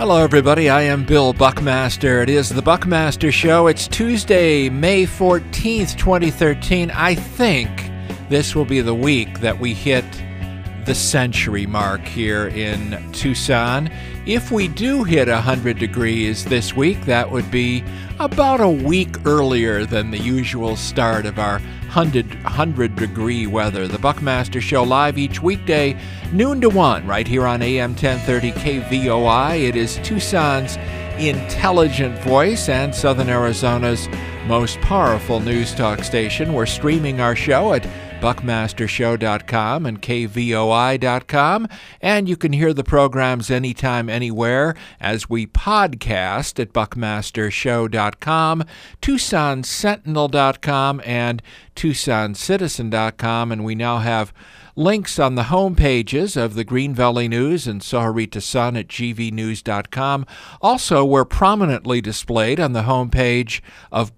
Hello, everybody. I am Bill Buckmaster. It is the Buckmaster Show. It's Tuesday, May 14th, 2013. I think this will be the week that we hit the century mark here in Tucson. If we do hit 100 degrees this week, that would be about a week earlier than the usual start of our 100-degree weather. The Buckmaster Show live each weekday, noon to 1, right here on AM 1030 KVOI. It is Tucson's intelligent voice and Southern Arizona's most powerful news talk station. We're streaming our show at buckmastershow.com and kvoi.com, and you can hear the programs anytime, anywhere as we podcast at buckmastershow.com, tucsonsentinel.com, and tucsoncitizen.com, and we now have links on the home pages of the Green Valley News and Sahuarita Sun at gvnews.com. Also, we're prominently displayed on the homepage of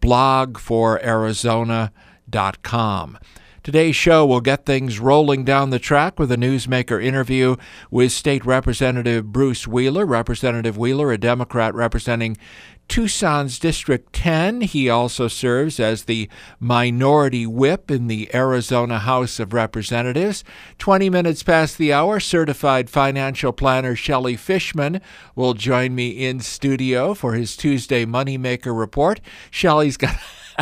blogforarizona.com. Today's show will get things rolling down the track with a newsmaker interview with State Representative Bruce Wheeler. Representative Wheeler, a Democrat representing Tucson's District 10. He also serves as the minority whip in the Arizona House of Representatives. 20 minutes past the hour, certified financial planner Shelley Fishman will join me in studio for his Tuesday Moneymaker Report. Shelley's got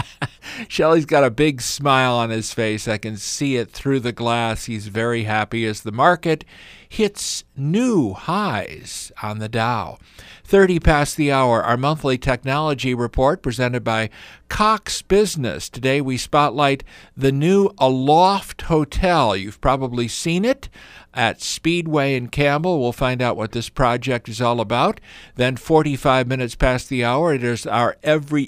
a big smile on his face. I can see it through the glass. He's very happy as the market hits new highs on the Dow. 30 past the hour, our monthly technology report presented by Cox Business. Today we spotlight the new Aloft Hotel. You've probably seen it at Speedway in Campbell. We'll find out what this project is all about. Then 45 minutes past the hour, it is our every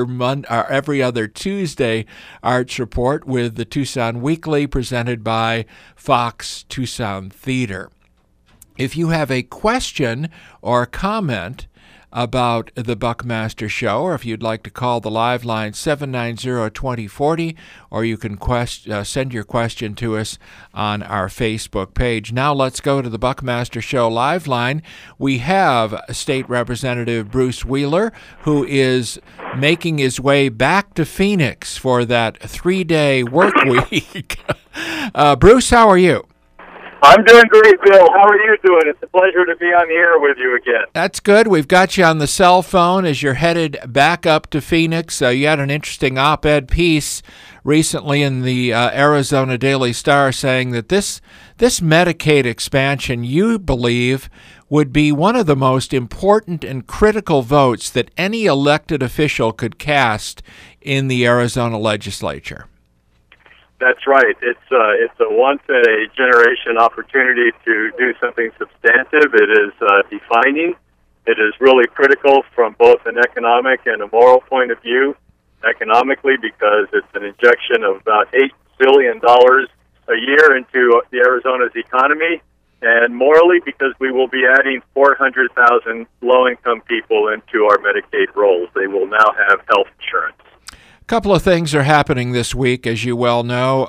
other Tuesday arts report with the Tucson Weekly presented by Fox Tucson Theater. If you have a question or comment about the Buckmaster Show, or if you'd like to call the live line 790-2040, or you can send your question to us on our Facebook page. Now let's go to the Buckmaster Show live line. We have State Representative Bruce Wheeler, who is making his way back to Phoenix for that 3-day work week. Bruce, how are you? I'm doing great, Bill. How are you doing? It's a pleasure to be on the air with you again. That's good. We've got you on the cell phone as you're headed back up to Phoenix. You had an interesting op-ed piece recently in the Arizona Daily Star saying that this Medicaid expansion, you believe, would be one of the most important and critical votes that any elected official could cast in the Arizona legislature. That's right. It's a once-in-a-generation opportunity to do something substantive. It is defining. It is really critical from both an economic and a moral point of view. Economically, because it's an injection of about $8 billion a year into Arizona's economy, and morally, because we will be adding 400,000 low-income people into our Medicaid rolls. They will now have health insurance. A couple of things are happening this week, as you well know.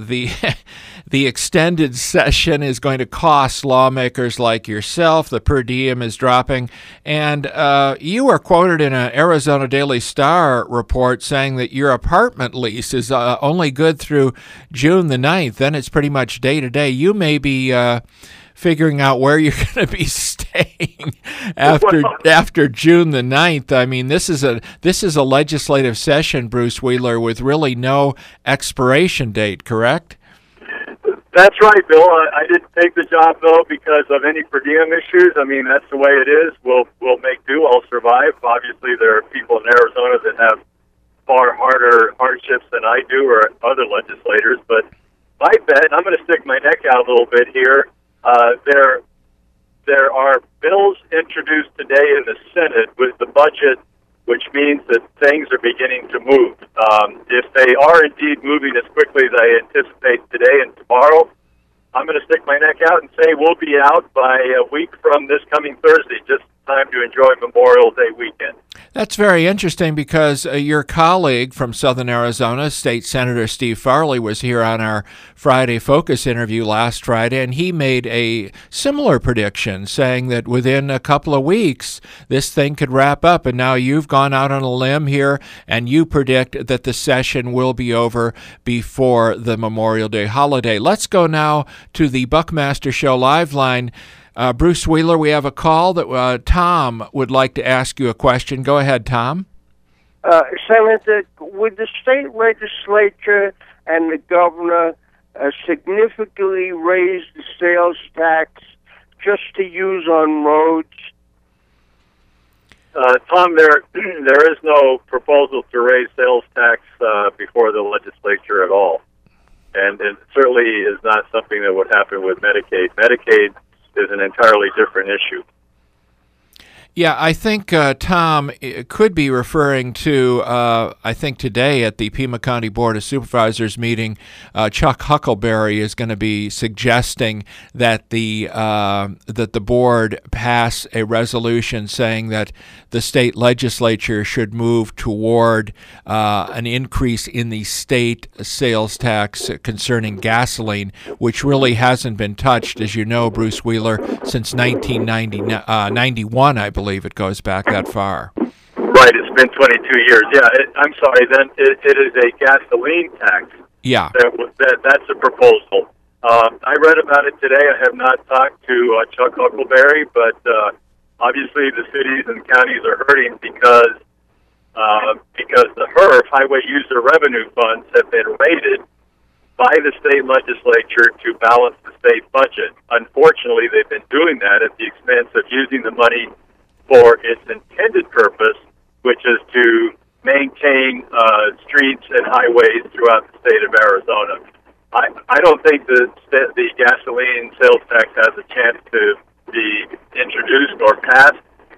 The extended session is going to cost lawmakers like yourself. The per diem is dropping. And you were quoted in an Arizona Daily Star report saying that your apartment lease is only good through June the 9th. Then it's pretty much day to day. You may be figuring out where you're going to be staying after June the 9th. I mean, this is a legislative session, Bruce Wheeler, with really no expiration date, correct? That's right, Bill. I didn't take the job, though, because of any per diem issues. I mean, that's the way it is. We'll make do. I'll survive. Obviously, there are people in Arizona that have far harder hardships than I do or other legislators. But my bet, and I'm going to stick my neck out a little bit here, there are bills introduced today in the Senate with the budget, which means that things are beginning to move. If they are indeed moving as quickly as I anticipate today and tomorrow, I'm going to stick my neck out and say we'll be out by a week from this coming Thursday, just time to enjoy Memorial Day weekend. That's very interesting because your colleague from Southern Arizona, State Senator Steve Farley, was here on our Friday Focus interview last Friday, and he made a similar prediction, saying that within a couple of weeks, this thing could wrap up. And now you've gone out on a limb here, and you predict that the session will be over before the Memorial Day holiday. Let's go now to the Buckmaster Show live line. Bruce Wheeler, we have a call that Tom would like to ask you a question. Go ahead, Tom. Senator, would the state legislature and the governor significantly raise the sales tax just to use on roads? Tom, there is no proposal to raise sales tax before the legislature at all. And it certainly is not something that would happen with Medicaid. Medicaid is an entirely different issue. Yeah, I think Tom could be referring to, I think today at the Pima County Board of Supervisors meeting, Chuck Huckleberry is going to be suggesting that the board pass a resolution saying that the state legislature should move toward an increase in the state sales tax concerning gasoline, which really hasn't been touched, as you know, Bruce Wheeler, since 1991, I believe it goes back that far. Right, it's been 22 years. Yeah, I'm sorry, then it is a gasoline tax. Yeah. That's a proposal. I read about it today. I have not talked to Chuck Huckleberry, but obviously the cities and counties are hurting because the HURF, Highway User Revenue Funds, have been raided by the state legislature to balance the state budget. Unfortunately, they've been doing that at the expense of using the money for its intended purpose, which is to maintain streets and highways throughout the state of Arizona. I don't think that the gasoline sales tax has a chance to be introduced or passed.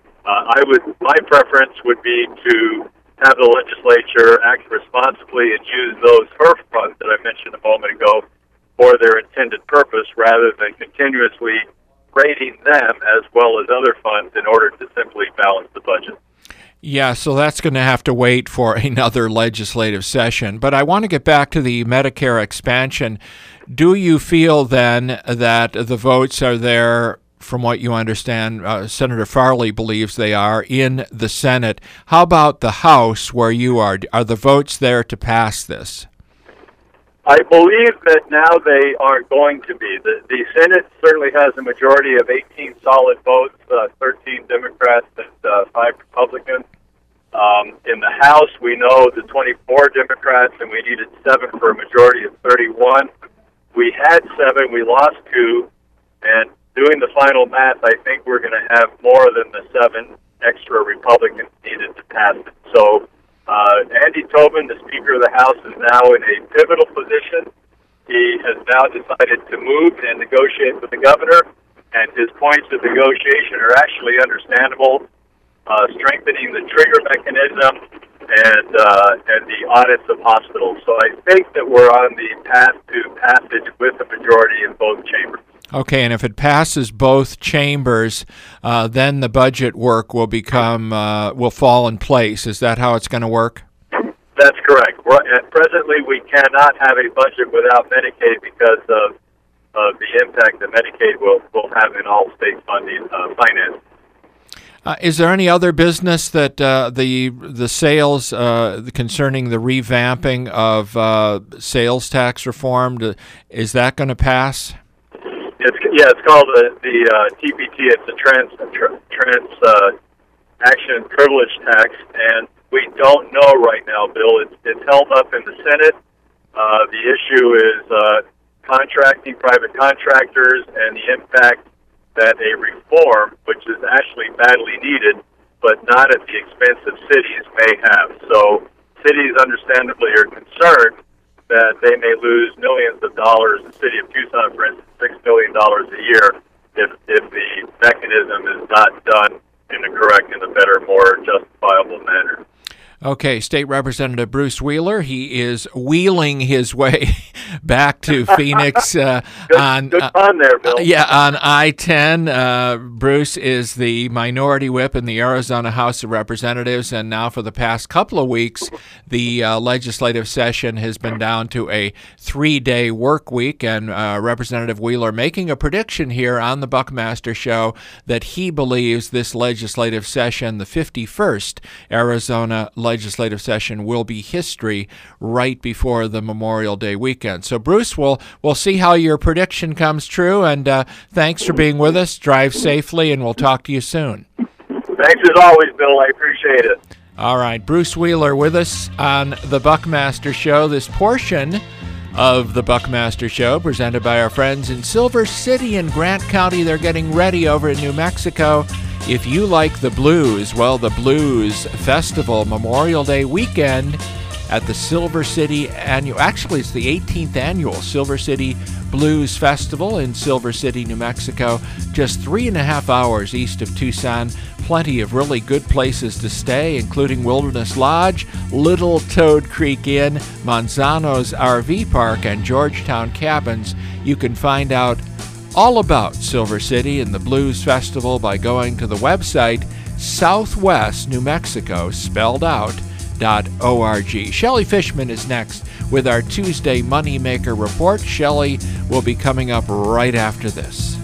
My preference would be to have the legislature act responsibly and use those HURF funds that I mentioned a moment ago for their intended purpose, rather than continuously raiding them as well as other funds in order to simply balance the budget. Yeah, so that's going to have to wait for another legislative session. But I want to get back to the Medicare expansion. Do you feel then that the votes are there, from what you understand, Senator Farley believes they are, in the Senate? How about the House where you are? Are the votes there to pass this? I believe that now they are going to be. The Senate certainly has a majority of 18 solid votes, 13 Democrats and 5 Republicans. In the House, we know the 24 Democrats, and we needed 7 for a majority of 31. We had 7, we lost 2, and doing the final math, I think we're going to have more than the 7 extra Republicans needed to pass it. So Andy Tobin, the Speaker of the House, is now in a pivotal position. He has now decided to move and negotiate with the governor, and his points of negotiation are actually understandable, strengthening the trigger mechanism and the audits of hospitals. So I think that we're on the path to passage with a majority in both chambers. Okay, and if it passes both chambers, then the budget work will fall in place. Is that how it's going to work? That's correct. Presently, we cannot have a budget without Medicaid because of the impact that Medicaid will have in all state funding finance. Is there any other business that the sales concerning the revamping of sales tax reform, is that going to pass? It's called the TPT. It's a transaction privilege tax, and we don't know right now, Bill. It's held up in the Senate. The issue is contracting, private contractors, and the impact that a reform, which is actually badly needed, but not at the expense of cities, may have. So cities understandably are concerned that they may lose millions of dollars. The city of Tucson, for instance, $6 million a year if the mechanism is not done in a correct, in a better, more justifiable manner. Okay, State Representative Bruce Wheeler, he is wheeling his way back to Phoenix good fun there, Bill. on I-10. Bruce is the minority whip in the Arizona House of Representatives, and now for the past couple of weeks, the legislative session has been down to a 3-day work week, and Representative Wheeler making a prediction here on the Buckmaster Show that he believes this legislative session, the 51st Arizona legislative session, will be history right before the Memorial Day weekend. So, Bruce, we'll see how your prediction comes true, and thanks for being with us. Drive safely, and we'll talk to you soon. Thanks as always, Bill. I appreciate it. All right, Bruce Wheeler with us on the Buckmaster Show. This portion of the Buckmaster Show presented by our friends in Silver City and Grant County. They're getting ready over in New Mexico. If you like the blues, well, the Blues Festival Memorial Day weekend at the Silver City annual, actually it's the 18th annual Silver City Blues Festival in Silver City, New Mexico, just 3.5 hours east of Tucson. Plenty of really good places to stay, including Wilderness Lodge, Little Toad Creek Inn, Manzano's RV Park, and Georgetown Cabins. You can find out all about Silver City and the Blues Festival by going to the website Southwest New Mexico, spelled out, .org. Shelley Fishman is next with our Tuesday Moneymaker Report. Shelley will be coming up right after this.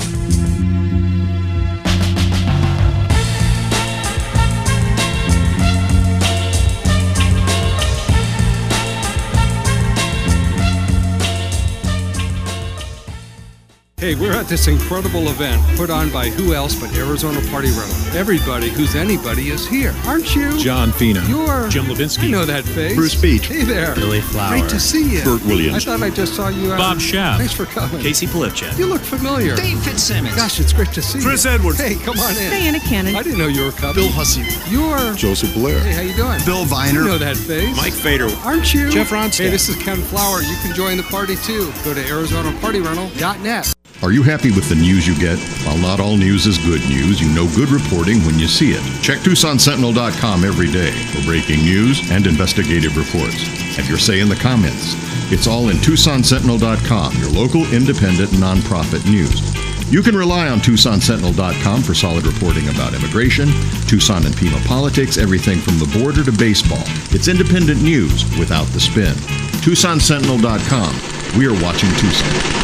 Hey, we're at this incredible event put on by who else but Arizona Party Rental. Everybody who's anybody is here, aren't you? John Fina. You're Jim Levinsky. I know that face. Bruce Beach. Hey there. Billy Flower. Great to see you. Bert Williams. I thought I just saw you. Bob Schaaf. Thanks for coming. Casey Polifchak. You look familiar. Dave Fitzsimmons. Gosh, it's great to see you. Chris Edwards. Hey, come on in. Diana Cannon. I didn't know you were coming. Bill Hussey. You're Joseph Blair. Hey, how you doing? Bill Viner. You know that face. Mike Fader. Aren't you? Jeff Ronstadt. Hey, this is Ken Flower. You can join the party too. Go to ArizonaPartyRental.net. Are you happy with the news you get? While not all news is good news, you know good reporting when you see it. Check TucsonSentinel.com every day for breaking news and investigative reports. Have your say in the comments. It's all in TucsonSentinel.com, your local independent nonprofit news. You can rely on TucsonSentinel.com for solid reporting about immigration, Tucson and Pima politics, everything from the border to baseball. It's independent news without the spin. TucsonSentinel.com. We are watching Tucson.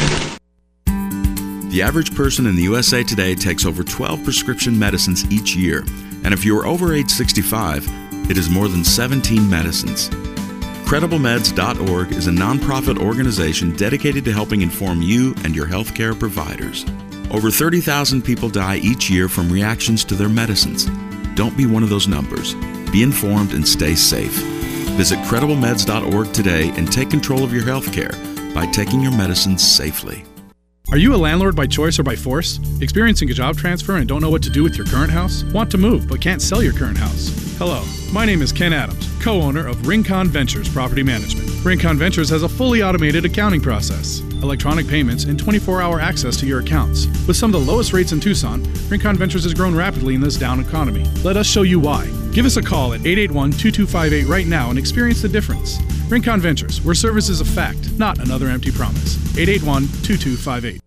The average person in the USA today takes over 12 prescription medicines each year, and if you are over age 65, it is more than 17 medicines. CredibleMeds.org is a nonprofit organization dedicated to helping inform you and your healthcare providers. Over 30,000 people die each year from reactions to their medicines. Don't be one of those numbers. Be informed and stay safe. Visit CredibleMeds.org today and take control of your healthcare by taking your medicines safely. Are you a landlord by choice or by force? Experiencing a job transfer and don't know what to do with your current house? Want to move but can't sell your current house? Hello, my name is Ken Adams, co-owner of Rincon Ventures Property Management. Rincon Ventures has a fully automated accounting process, electronic payments, and 24-hour access to your accounts. With some of the lowest rates in Tucson, Rincon Ventures has grown rapidly in this down economy. Let us show you why. Give us a call at 881-2258 right now and experience the difference. Rincon Ventures, where service is a fact, not another empty promise. 881-2258.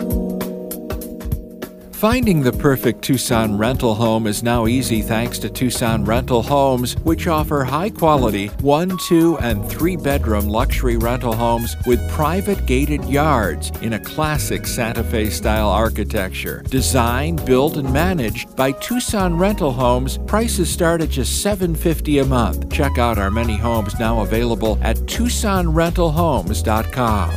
Finding the perfect Tucson rental home is now easy thanks to Tucson Rental Homes, which offer high-quality 1, 2, and 3-bedroom luxury rental homes with private gated yards in a classic Santa Fe-style architecture. Designed, built, and managed by Tucson Rental Homes, prices start at just $750 a month. Check out our many homes now available at TucsonRentalHomes.com.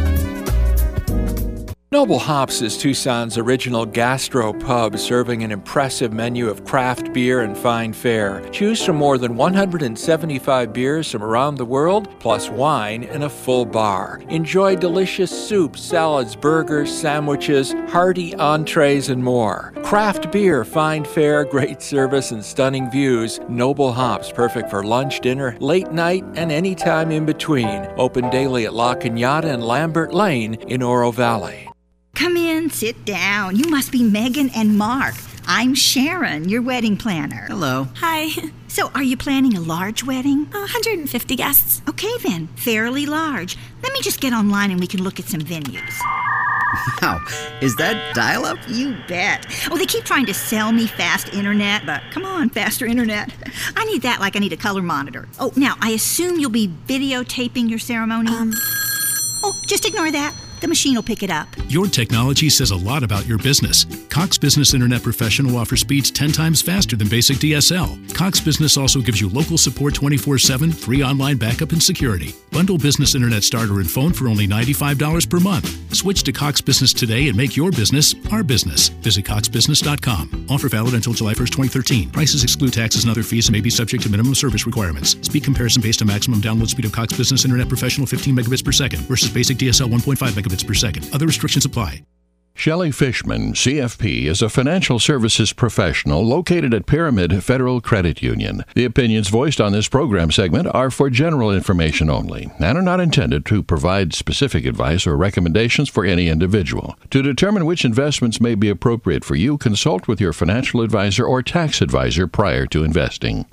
Noble Hops is Tucson's original gastro pub, serving an impressive menu of craft beer and fine fare. Choose from more than 175 beers from around the world, plus wine and a full bar. Enjoy delicious soups, salads, burgers, sandwiches, hearty entrees, and more. Craft beer, fine fare, great service, and stunning views. Noble Hops, perfect for lunch, dinner, late night, and any time in between. Open daily at La Cañada and Lambert Lane in Oro Valley. Come in, sit down. You must be Megan and Mark. I'm Sharon, your wedding planner. Hello. Hi. So, are you planning a large wedding? 150 guests. Okay then, fairly large. Let me just get online and we can look at some venues. Wow, is that dial-up? You bet. Oh, they keep trying to sell me fast internet, but come on, faster internet. I need that like I need a color monitor. Oh, now, I assume you'll be videotaping your ceremony? Oh, just ignore that. The machine will pick it up. Your technology says a lot about your business. Cox Business Internet Professional offers speeds 10 times faster than basic DSL. Cox Business also gives you local support 24/7, free online backup and security. Bundle Business Internet Starter and Phone for only $95 per month. Switch to Cox Business today and make your business our business. Visit coxbusiness.com. Offer valid until July 1st, 2013. Prices exclude taxes and other fees and may be subject to minimum service requirements. Speed comparison based on maximum download speed of Cox Business Internet Professional 15 megabits per second versus basic DSL 1.5 megabits per second. Other restrictions apply. Shelley Fishman, CFP, is a financial services professional located at Pyramid Federal Credit Union. The opinions voiced on this program segment are for general information only and are not intended to provide specific advice or recommendations for any individual. To determine which investments may be appropriate for you, consult with your financial advisor or tax advisor prior to investing.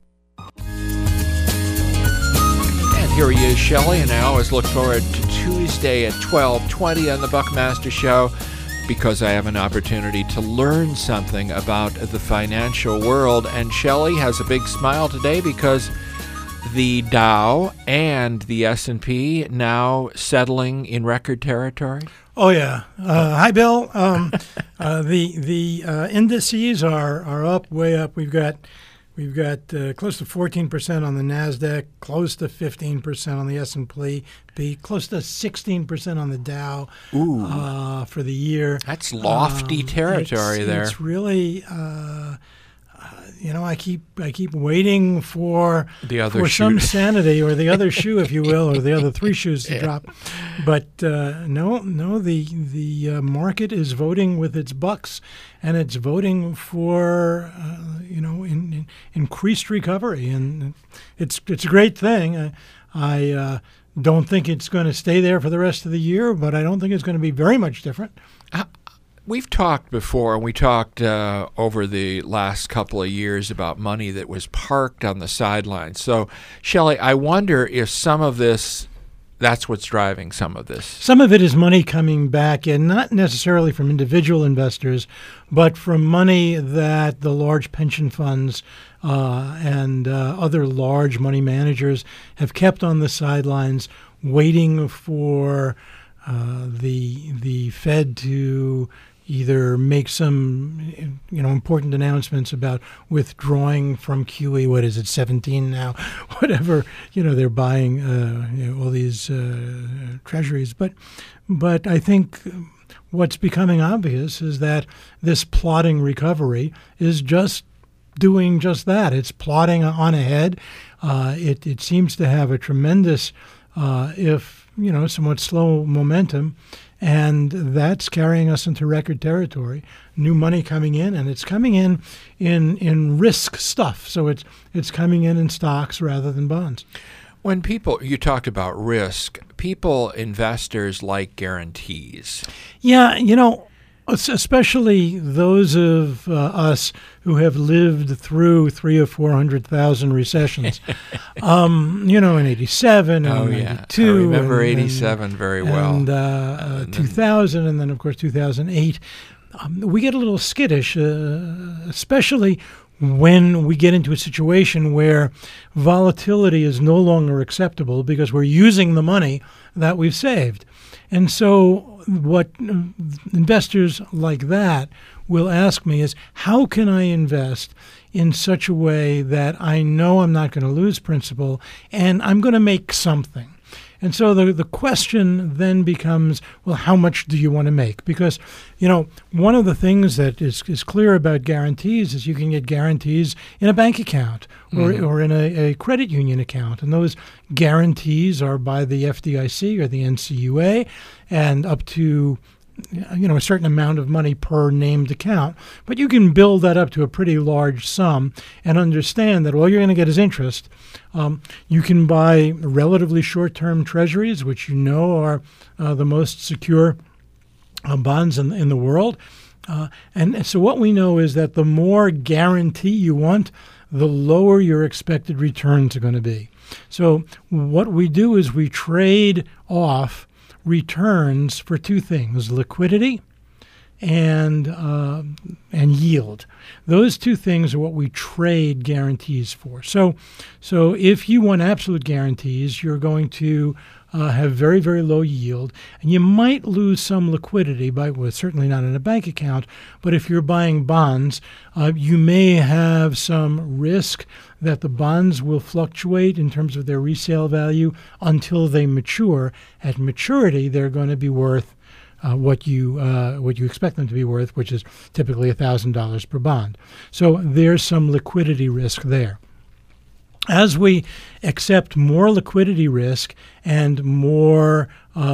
Here he is, Shelley, and I always look forward to Tuesday at 12:20 on the Buckmaster Show because I have an opportunity to learn something about the financial world. And Shelley has a big smile today because the Dow and the S&P now settling in record territory. Oh yeah. Hi, Bill. The indices are up, way up. We've got close to 14% on the NASDAQ, close to 15% on the S&P, close to 16% on the Dow for the year. That's lofty territory there. It's really, I keep waiting for some sanity or the other shoe, if you will, or the other three shoes to drop. But no, the market is voting with its bucks, and it's voting for increased recovery, and it's a great thing. I don't think it's going to stay there for the rest of the year, but I don't think it's going to be very much different. We've talked before, and we talked over the last couple of years about money that was parked on the sidelines. So, Shelley, I wonder if some of this, that's what's driving some of this. Some of it is money coming back in, not necessarily from individual investors, but from money that the large pension funds and other large money managers have kept on the sidelines waiting for the Fed to either make some, important announcements about withdrawing from QE. What is it, 17 now? Whatever, they're buying all these treasuries. But I think what's becoming obvious is that this plodding recovery is just doing just that. It's plodding on ahead. It seems to have a tremendous, somewhat slow momentum. And that's carrying us into record territory. New money coming in, and it's coming in risk stuff. So it's coming in stocks rather than bonds. When you talked about risk, investors like guarantees. Yeah, especially those of us who have lived through 300,000 or 400,000 recessions. In 87 and 92. I remember 87 very well. And 2000, and then, of course, 2008. We get a little skittish, especially when we get into a situation where volatility is no longer acceptable because we're using the money that we've saved. And so what investors like that will ask me is, how can I invest in such a way that I know I'm not going to lose principal and I'm going to make something? And so the question then becomes, well, how much do you want to make? Because, one of the things that is clear about guarantees is you can get guarantees in a bank account or in a credit union account. And those guarantees are by the FDIC or the NCUA and up to a certain amount of money per named account. But you can build that up to a pretty large sum and understand that all you're going to get is interest. You can buy relatively short-term treasuries, which are the most secure bonds in the world. And so what we know is that the more guarantee you want, the lower your expected returns are going to be. So what we do is we trade off returns for two things: liquidity and yield. Those two things are what we trade guarantees for. So if you want absolute guarantees, you're going to have very, very low yield, and you might lose some liquidity certainly not in a bank account, but if you're buying bonds, you may have some risk that the bonds will fluctuate in terms of their resale value until they mature. At maturity, they're going to be worth what you expect them to be worth, which is typically $1,000 per bond. So there's some liquidity risk there. As we accept more liquidity risk and more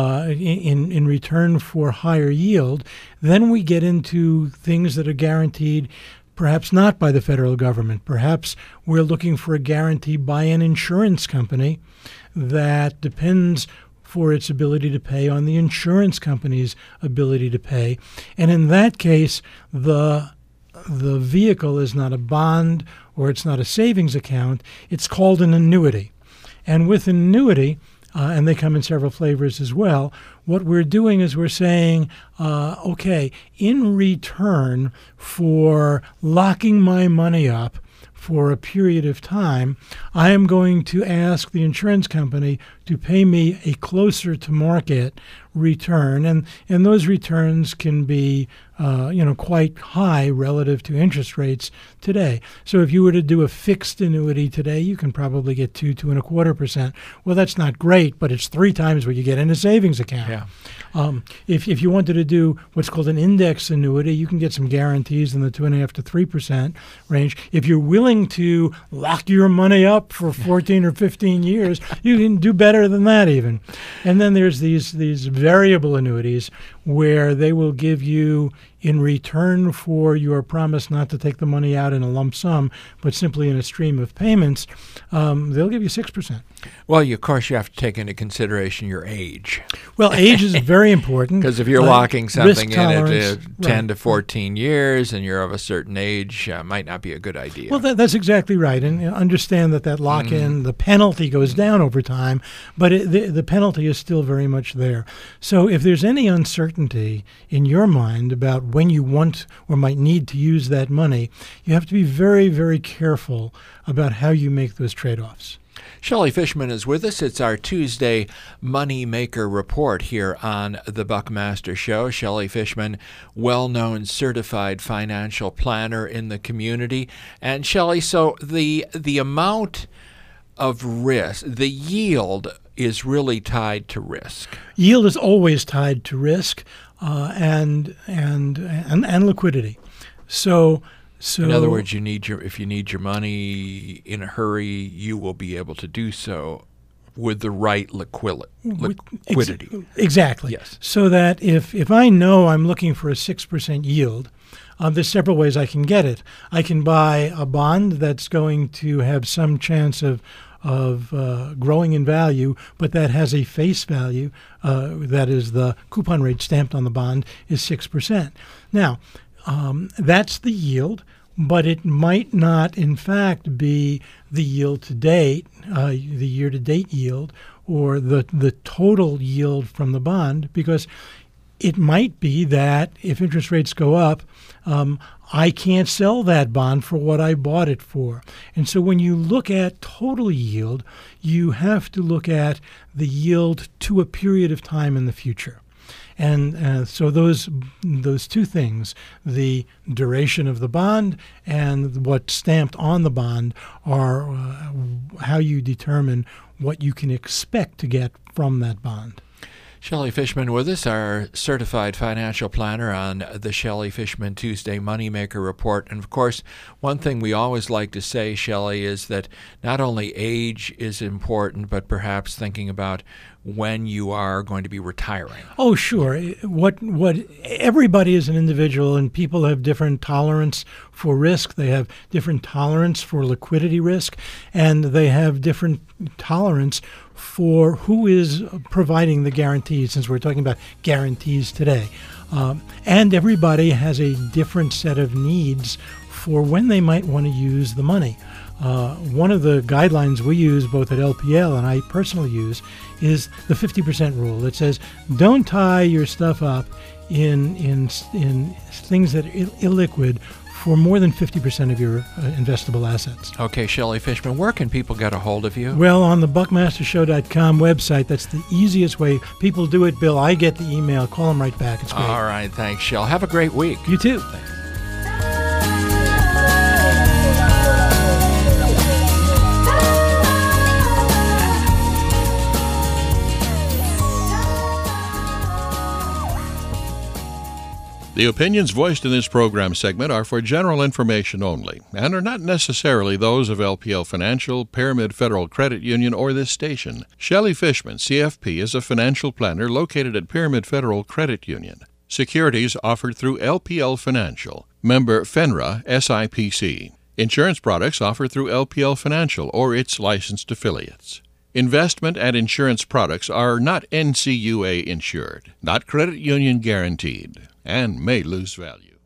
in return for higher yield, then we get into things that are guaranteed perhaps not by the federal government. Perhaps we're looking for a guarantee by an insurance company that depends for its ability to pay on the insurance company's ability to pay. And in that case, the vehicle is not a bond or it's not a savings account. It's called an annuity. And with an annuity, and they come in several flavors as well, what we're doing is we're saying, okay, in return for locking my money up for a period of time, I am going to ask the insurance company to pay me a closer to market return, and those returns can be quite high relative to interest rates today. So if you were to do a fixed annuity today, you can probably get 2.25%. Well, that's not great, but it's 3 times what you get in a savings account. Yeah. If you wanted to do what's called an index annuity, you can get some guarantees in the 2.5% to 3% range. If you're willing to lock your money up for 14 or 15 years, you can do better than that even. And then there's these variable annuities where they will give you, in return for your promise not to take the money out in a lump sum, but simply in a stream of payments, they'll give you 6%. Well, of course, you have to take into consideration your age. Well, age is very important. Because if you're locking something in at 10 right. to 14 years and you're of a certain age, might not be a good idea. Well, that's exactly right. And understand that lock-in, the penalty goes down over time, but the penalty is still very much there. So if there's any uncertainty in your mind about when you want or might need to use that money, you have to be very, very careful about how you make those trade-offs. Shelley Fishman is with us. It's our Tuesday Money Maker Report here on the Buckmaster Show. Shelley Fishman, well-known certified financial planner in the community. And Shelley, so the amount of risk, the yield is really tied to risk. Yield is always tied to risk and liquidity. So in other words, if you need your money in a hurry, you will be able to do so with the right liquidity. Exactly. Yes. So that if I know I'm looking for a 6% yield, there's several ways I can get it. I can buy a bond that's going to have some chance of growing in value, but that has a face value, that is the coupon rate stamped on the bond is 6%. Now, that's the yield, but it might not, in fact, be the yield to date, the year-to-date yield, or the total yield from the bond, because it might be that if interest rates go up, I can't sell that bond for what I bought it for. And so when you look at total yield, you have to look at the yield to a period of time in the future. And so those two things, the duration of the bond and what's stamped on the bond, are how you determine what you can expect to get from that bond. Shelley Fishman with us, our certified financial planner on the Shelley Fishman Tuesday Moneymaker Report. And, of course, one thing we always like to say, Shelley, is that not only age is important, but perhaps thinking about when you are going to be retiring. Oh, sure. What everybody is an individual, and people have different tolerance for risk. They have different tolerance for liquidity risk, and they have different tolerance for who is providing the guarantees, since we're talking about guarantees today. And everybody has a different set of needs for when they might want to use the money. One of the guidelines we use both at LPL and I personally use is the 50% rule. It says don't tie your stuff up in things that are illiquid for more than 50% of your investable assets. Okay, Shelley Fishman, where can people get a hold of you? Well, on the buckmastershow.com website, that's the easiest way. People do it, Bill. I get the email. Call them right back. It's great. All right, thanks, Shell. Have a great week. You too. Thanks. The opinions voiced in this program segment are for general information only and are not necessarily those of LPL Financial, Pyramid Federal Credit Union, or this station. Shelley Fishman, CFP, is a financial planner located at Pyramid Federal Credit Union. Securities offered through LPL Financial, member FINRA SIPC. Insurance products offered through LPL Financial or its licensed affiliates. Investment and insurance products are not NCUA insured, not credit union guaranteed, and may lose value.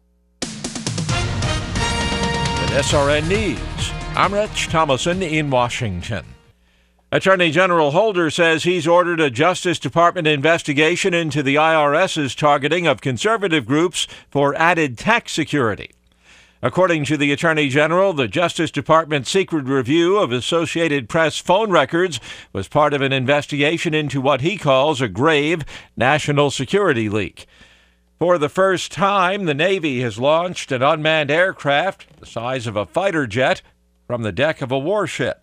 With SRN News, I'm Rich Thomason in Washington. Attorney General Holder says he's ordered a Justice Department investigation into the IRS's targeting of conservative groups for added tax security. According to the Attorney General, the Justice Department's secret review of Associated Press phone records was part of an investigation into what he calls a grave national security leak. For the first time, the Navy has launched an unmanned aircraft the size of a fighter jet from the deck of a warship.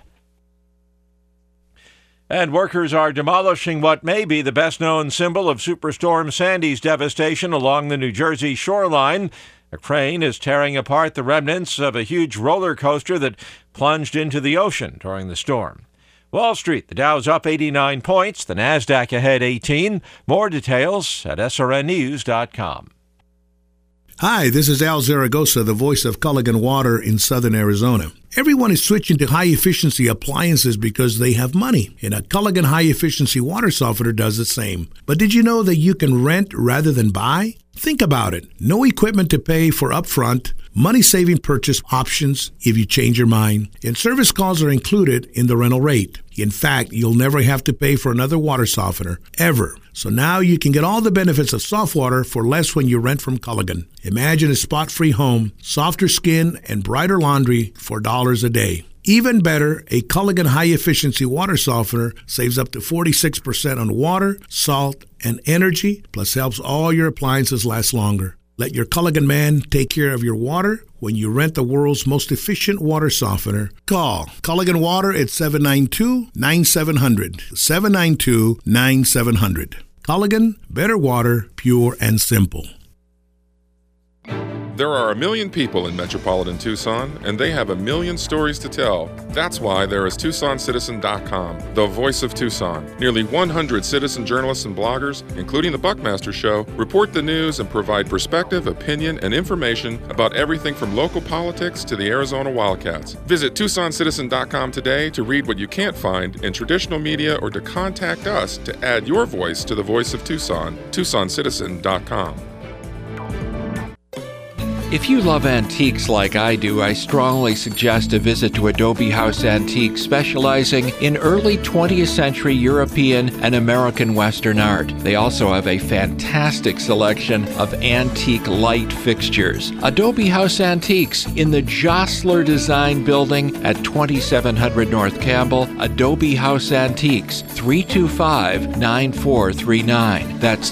And workers are demolishing what may be the best-known symbol of Superstorm Sandy's devastation along the New Jersey shoreline. A crane is tearing apart the remnants of a huge roller coaster that plunged into the ocean during the storm. Wall Street, the Dow's up 89 points, the Nasdaq ahead 18. More details at srnnews.com. Hi, this is Al Zaragoza, the voice of Culligan Water in southern Arizona. Everyone is switching to high-efficiency appliances because they have money, and a Culligan high-efficiency water softener does the same. But did you know that you can rent rather than buy? Think about it. No equipment to pay for upfront, money-saving purchase options if you change your mind, and service calls are included in the rental rate. In fact, you'll never have to pay for another water softener, ever. So now you can get all the benefits of soft water for less when you rent from Culligan. Imagine a spot-free home, softer skin, and brighter laundry for $1 a day. Even better, a Culligan high-efficiency water softener saves up to 46% on water, salt, and energy, plus helps all your appliances last longer. Let your Culligan man take care of your water when you rent the world's most efficient water softener. Call Culligan Water at 792-9700. 792-9700. Culligan, better water, pure and simple. There are 1 million people in metropolitan Tucson, and they have 1 million stories to tell. That's why there is TucsonCitizen.com, the voice of Tucson. Nearly 100 citizen journalists and bloggers, including The Buckmaster Show, report the news and provide perspective, opinion, and information about everything from local politics to the Arizona Wildcats. Visit TucsonCitizen.com today to read what you can't find in traditional media or to contact us to add your voice to the voice of Tucson. TucsonCitizen.com. If you love antiques like I do, I strongly suggest a visit to Adobe House Antiques, specializing in early 20th century European and American Western art. They also have a fantastic selection of antique light fixtures. Adobe House Antiques in the Jostler Design Building at 2700 North Campbell. Adobe House Antiques, 325-9439. That's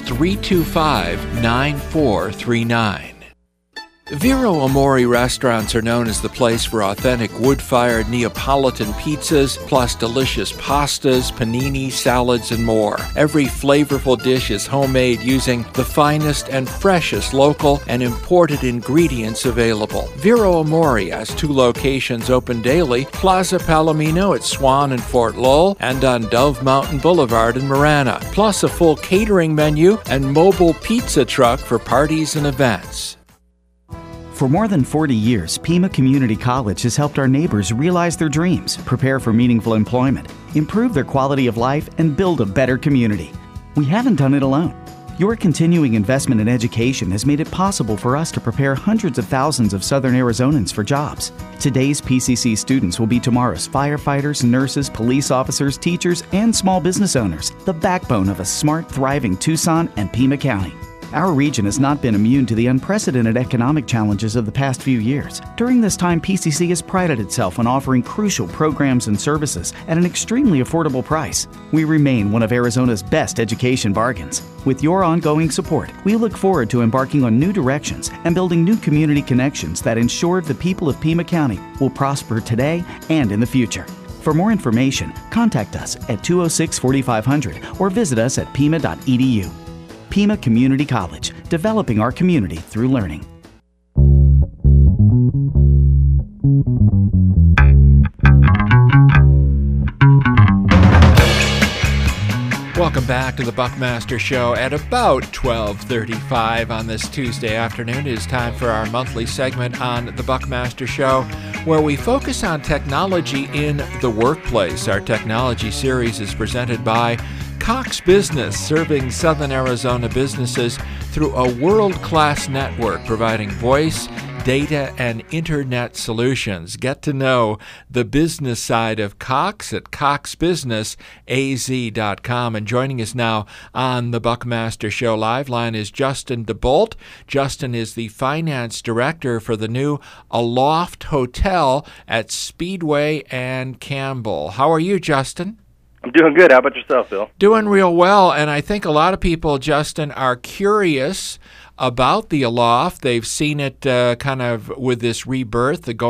325-9439. Vero Amore restaurants are known as the place for authentic wood-fired Neapolitan pizzas, plus delicious pastas, panini, salads, and more. Every flavorful dish is homemade using the finest and freshest local and imported ingredients available. Vero Amore has 2 locations open daily, Plaza Palomino at Swan and Fort Lowell, and on Dove Mountain Boulevard in Marana, plus a full catering menu and mobile pizza truck for parties and events. For more than 40 years, Pima Community College has helped our neighbors realize their dreams, prepare for meaningful employment, improve their quality of life, and build a better community. We haven't done it alone. Your continuing investment in education has made it possible for us to prepare hundreds of thousands of Southern Arizonans for jobs. Today's PCC students will be tomorrow's firefighters, nurses, police officers, teachers, and small business owners, the backbone of a smart, thriving Tucson and Pima County. Our region has not been immune to the unprecedented economic challenges of the past few years. During this time, PCC has prided itself on offering crucial programs and services at an extremely affordable price. We remain one of Arizona's best education bargains. With your ongoing support, we look forward to embarking on new directions and building new community connections that ensure the people of Pima County will prosper today and in the future. For more information, contact us at 206-4500 or visit us at pima.edu. Pima Community College, developing our community through learning. Welcome back to the Buckmaster Show at about 12:35 on this Tuesday afternoon. It is time for our monthly segment on the Buckmaster Show, where we focus on technology in the workplace. Our technology series is presented by Cox Business, serving Southern Arizona businesses through a world-class network providing voice, data, and internet solutions. Get to know the business side of Cox at coxbusinessaz.com. And joining us now on the Buckmaster Show live line is Justin DeBolt. Justin is the finance director for the new Aloft Hotel at Speedway and Campbell. How are you, Justin? I'm doing good. How about yourself, Bill? Doing real well, and I think a lot of people, Justin, are curious about the Aloft. They've seen it kind of with this rebirth, the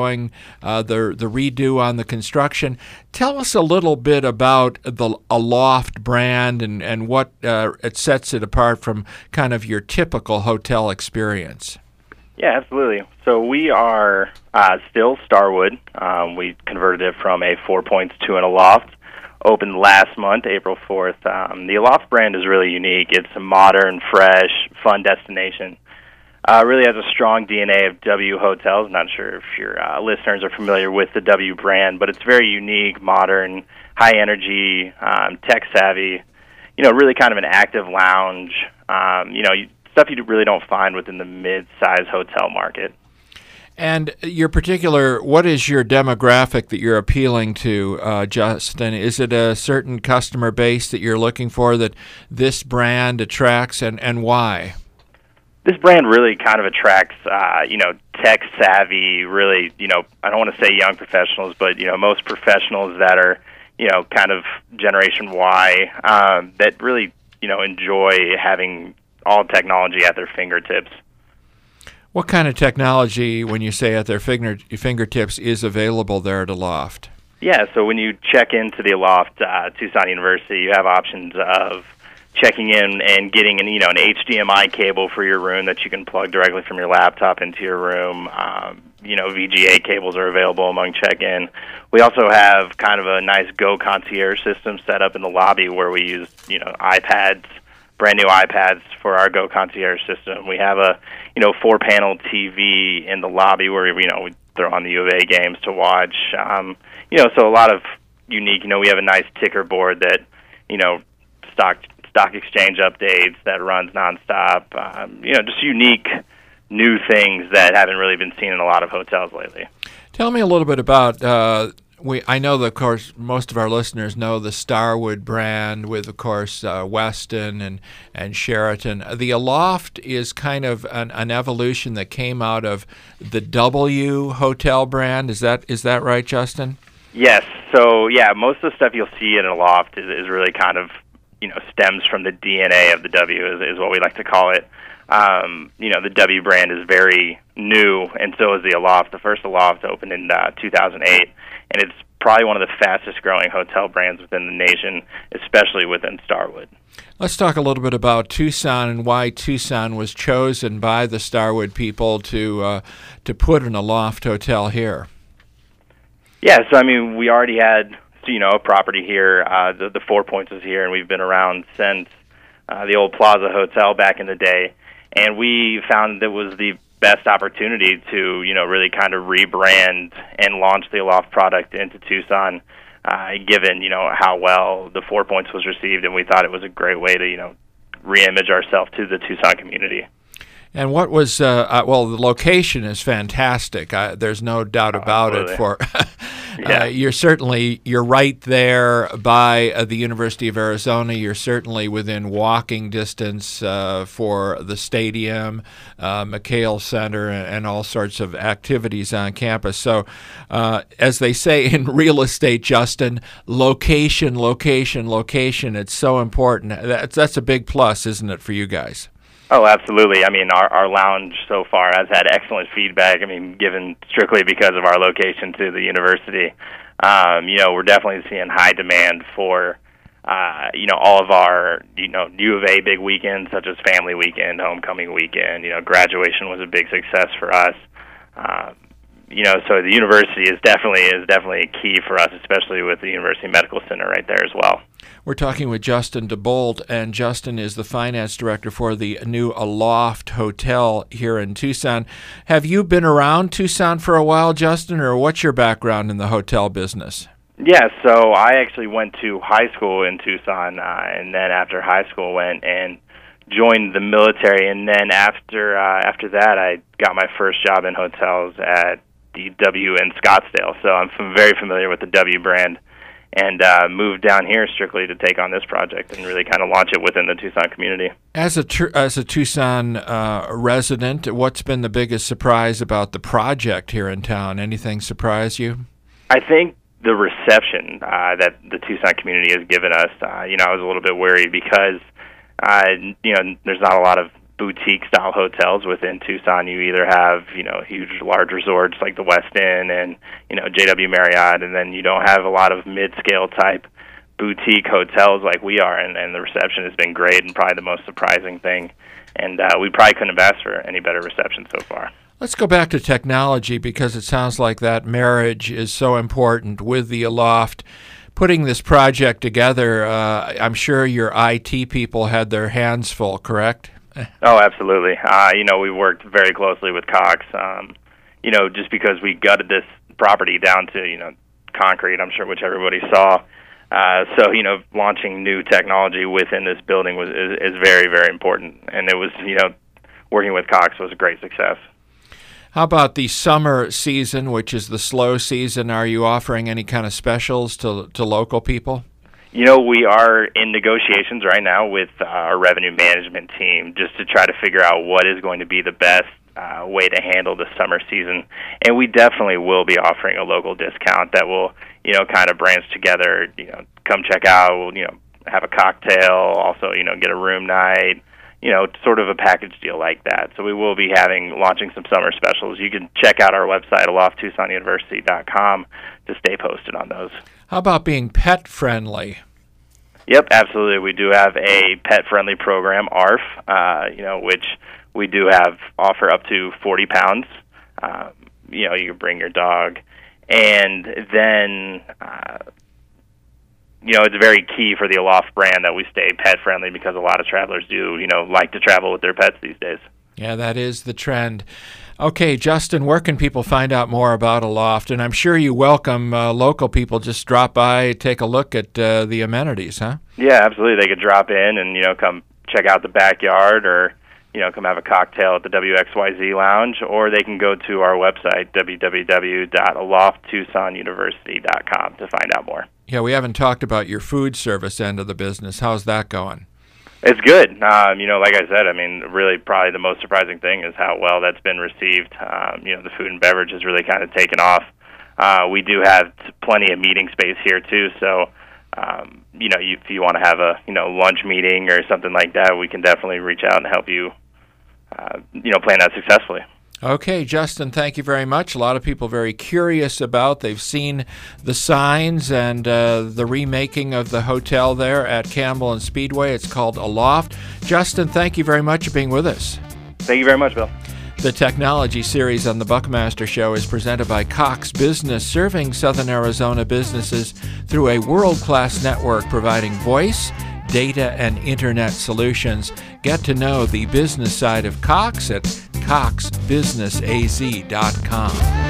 redo on the construction. Tell us a little bit about the Aloft brand and what it sets it apart from kind of your typical hotel experience. Yeah, absolutely. So we are still Starwood. We converted it from a 4 Points to an Aloft. Opened last month, April 4th. The Aloft brand is really unique. It's a modern, fresh, fun destination. Really has a strong DNA of W Hotels. I'm not sure if your listeners are familiar with the W brand, but it's very unique, modern, high energy, tech savvy. Really kind of an active lounge. Stuff you really don't find within the mid-size hotel market. And what is your demographic that you're appealing to, Justin? Is it a certain customer base that you're looking for that this brand attracts, and why? This brand really kind of attracts, tech-savvy, really, I don't want to say young professionals, but, most professionals that are, kind of Generation Y, that really, enjoy having all technology at their fingertips. What kind of technology, when you say at their fingertips, is available there at Aloft? Yeah, so when you check into the Aloft Tucson University, you have options of checking in and getting an HDMI cable for your room that you can plug directly from your laptop into your room. VGA cables are available among check-in. We also have kind of a nice Go Concierge system set up in the lobby where we use, iPads, brand new iPads for our Go Concierge system. We have a 4-panel TV in the lobby where we throw on the U of A games to watch. So a lot of unique. We have a nice ticker board that stock exchange updates that runs nonstop. Just unique new things that haven't really been seen in a lot of hotels lately. Tell me a little bit about. I know that, of course, most of our listeners know the Starwood brand with, of course, Westin and Sheraton. The Aloft is kind of an evolution that came out of the W Hotel brand. Is that right, Justin? Yes. So, yeah, most of the stuff you'll see in an Aloft is really kind of, stems from the DNA of the W, is what we like to call it. The W brand is very new, and so is the Aloft. The first Aloft opened in 2008. And it's probably one of the fastest-growing hotel brands within the nation, especially within Starwood. Let's talk a little bit about Tucson and why Tucson was chosen by the Starwood people to put an Aloft hotel here. Yeah, so, we already had, a property here. The 4 Points is here, and we've been around since the old Plaza Hotel back in the day. And we found that was the best opportunity to, really kind of rebrand and launch the Aloft product into Tucson, given, how well the 4 Points was received, and we thought it was a great way to, reimage ourselves to the Tucson community. And what was, well, the location is fantastic. There's no doubt about it. You're right there by the University of Arizona. You're certainly within walking distance for the stadium, McHale Center, and all sorts of activities on campus. So, as they say in real estate, Justin, location, location, location. It's so important. That's a big plus, isn't it, for you guys? Oh, absolutely. I mean, our lounge so far has had excellent feedback. I mean, given strictly because of our location to the university. We're definitely seeing high demand for, all of our, U of A big weekends, such as family weekend, homecoming weekend. Graduation was a big success for us. So the university is definitely a key for us, especially with the University Medical Center right there as well. We're talking with Justin DeBolt, and Justin is the finance director for the new Aloft Hotel here in Tucson. Have you been around Tucson for a while, Justin, or what's your background in the hotel business? Yeah, so I actually went to high school in Tucson, and then after high school went and joined the military, and then after that I got my first job in hotels at the W in Scottsdale. So I'm very familiar with the W brand, and moved down here strictly to take on this project and really kind of launch it within the Tucson community. As a Tucson resident, what's been the biggest surprise about the project here in town? Anything surprise you? I think the reception that the Tucson community has given us. I was a little bit worried because there's not a lot of boutique-style hotels within Tucson. You either have, huge, large resorts like the Westin and, JW Marriott, and then you don't have a lot of mid-scale type boutique hotels like we are, and the reception has been great and probably the most surprising thing. And we probably couldn't have asked for any better reception so far. Let's go back to technology, because it sounds like that marriage is so important with the Aloft. Putting this project together, I'm sure your IT people had their hands full, correct? Oh, absolutely. We worked very closely with Cox, just because we gutted this property down to, concrete, I'm sure, which everybody saw. So, launching new technology within this building is very, very important. And it was, working with Cox was a great success. How about the summer season, which is the slow season? Are you offering any kind of specials to local people? We are in negotiations right now with our revenue management team just to try to figure out what is going to be the best way to handle the summer season. And we definitely will be offering a local discount that will, kind of branch together, come check out, have a cocktail, also, get a room night, sort of a package deal like that. So we will be launching some summer specials. You can check out our website, alofttucsonuniversity.com, to stay posted on those. How about being pet-friendly? Yep, absolutely. We do have a pet-friendly program, ARF, which we do offer up to 40 pounds. You can bring your dog. And then, it's very key for the Aloft brand that we stay pet-friendly, because a lot of travelers do, like to travel with their pets these days. Yeah, that is the trend. Okay, Justin, where can people find out more about Aloft? And I'm sure you welcome local people. Just drop by, take a look at the amenities, huh? Yeah, absolutely. They could drop in and, come check out the backyard, or, come have a cocktail at the WXYZ Lounge, or they can go to our website, www.alofttucsonuniversity.com, to find out more. Yeah, we haven't talked about your food service end of the business. How's that going? It's good. Like I said, really probably the most surprising thing is how well that's been received. The food and beverage has really kind of taken off. We do have plenty of meeting space here, too, so, if you want to have a, lunch meeting or something like that, we can definitely reach out and help you, plan that successfully. Okay, Justin, thank you very much. A lot of people very curious about. They've seen the signs and the remaking of the hotel there at Campbell and Speedway. It's called Aloft. Justin, thank you very much for being with us. Thank you very much, Bill. The technology series on the Buckmaster Show is presented by Cox Business, serving Southern Arizona businesses through a world-class network providing voice, data, and internet solutions. Get to know the business side of Cox at coxbusinessaz.com.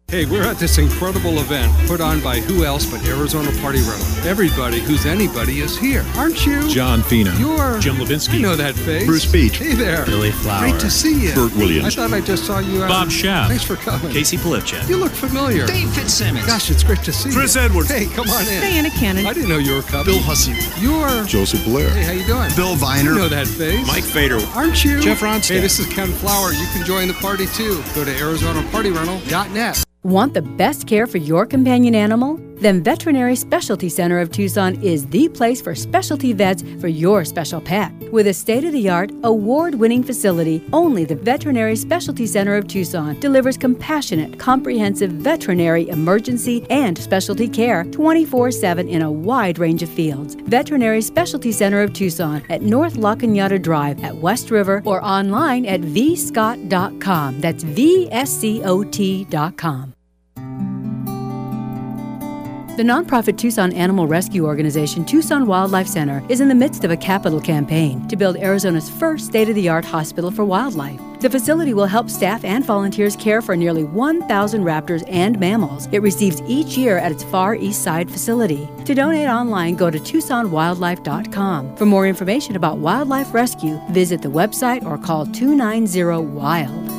Hey, we're at this incredible event put on by who else but Arizona Party Rental. Everybody who's anybody is here, aren't you? John Fina. You're Jim Levinsky. I know that face. Bruce Beach. Hey there. Billy Flower. Great to see you. Burt Williams. I thought I just saw you out. Bob Schaaf. Thanks for coming. Casey Polipchak. You look familiar. Dave Fitzsimmons. Gosh, it's great to see Chris you. Edwards. Hey, come on in. Diana Cannon. I didn't know you were coming. Bill Hussey. You're Joseph Blair. Hey, how you doing? Bill Viner. You know that face. Mike Fader. Aren't you? Jeff Ronstadt. Hey, this is Ken Flower. You can join the party too. Go to ArizonaPartyRental.net. Want the best care for your companion animal? Then Veterinary Specialty Center of Tucson is the place for specialty vets for your special pet. With a state-of-the-art, award-winning facility, only the Veterinary Specialty Center of Tucson delivers compassionate, comprehensive veterinary emergency and specialty care 24/7 in a wide range of fields. Veterinary Specialty Center of Tucson at North La Cañada Drive at West River or online at vscott.com. That's VSCOT.com. The nonprofit Tucson Animal Rescue Organization, Tucson Wildlife Center, is in the midst of a capital campaign to build Arizona's first state-of-the-art hospital for wildlife. The facility will help staff and volunteers care for nearly 1,000 raptors and mammals it receives each year at its Far East Side facility. To donate online, go to TucsonWildlife.com. For more information about wildlife rescue, visit the website or call 290-WILD.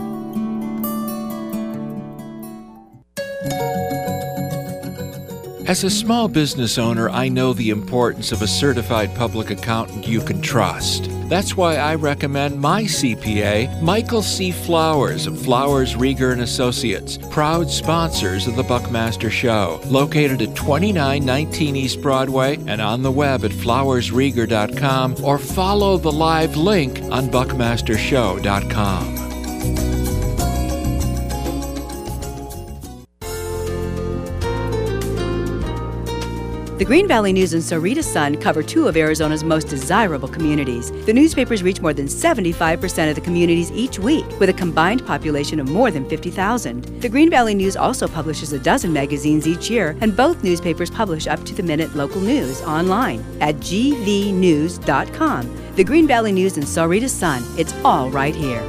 As a small business owner, I know the importance of a certified public accountant you can trust. That's why I recommend my CPA, Michael C. Flowers of Flowers, Rieger & Associates, proud sponsors of the Buckmaster Show. Located at 2919 East Broadway and on the web at flowersrieger.com or follow the live link on buckmastershow.com. The Green Valley News and Sahuarita Sun cover two of Arizona's most desirable communities. The newspapers reach more than 75% of the communities each week, with a combined population of more than 50,000. The Green Valley News also publishes a dozen magazines each year, and both newspapers publish up-to-the-minute local news online at gvnews.com. The Green Valley News and Sahuarita Sun, it's all right here.